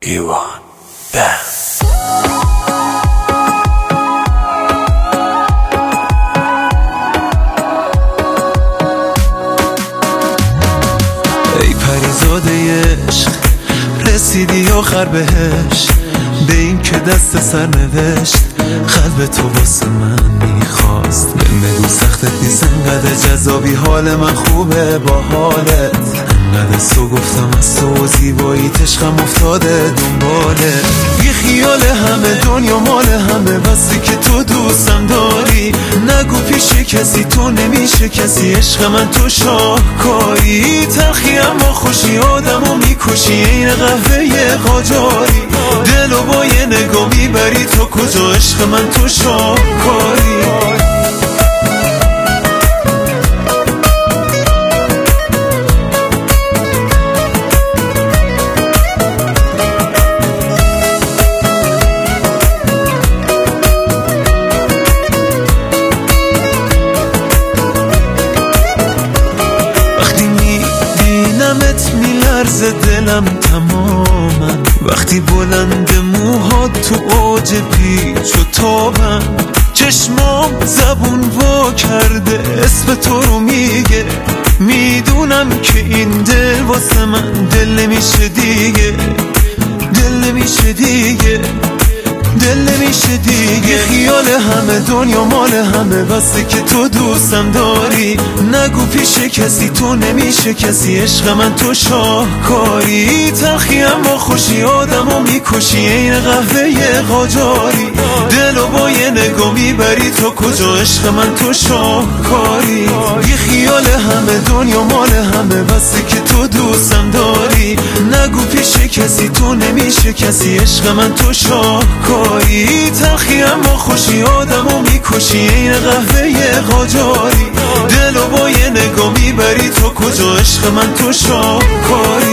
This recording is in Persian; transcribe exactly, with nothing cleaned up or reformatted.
ایوان دنس. ای پریزاده عشق رسیدی آخر بهش، به این که دست سر نوشت قلب تو واسه من میخواست. بگو سختت نیست انقدر جذابی، حال من خوبه با حالت، انقدر سو گفتم از تو زیبایی عشقم افتاده دنبالت. بی خیال همه دنیا مال همه، بسه که تو دوستم داری، نگو پیش کسی تو نمیشه کسی، عشق من تو شاهکاری. تلخی اما خوشی آدمو میکشی، این قهوه قاجاری، دلو با یه نگاه میبری تو کجا، عشق من تو شاهکاری. میلرزه دلم تماما، وقتی بلند موها تو اوج پیچ و تابم، چشمام زبون وا کرده اسم تو رو میگه، میدونم که این دل واسه من دل نمیشه دیگه، دل نمیشه دیگه، دل نمیشه دیگه. خیال همه دنیا مال همه، بسه که تو دوستم داری، نگو پیش کسی تو نمیشه کسی، عشق من تو شاهکاری. تلخی اما خوشی آدمو میکشی، این قهوه قاجاری، دلو با یه نگاه میبری تو کجا، عشق من تو شاهکاری. بی خیال همه دنیا مال همه، بسه که تو دوستم داری، نگو پیش کسی تو نمیشه کسی، عشق من تو شاهکاری. تلخی اما خوشی آدمو میکشی، این قهوه قاجاری، دلو با یه نگاه میبری تو کجا، عشق من تو شاهکاری.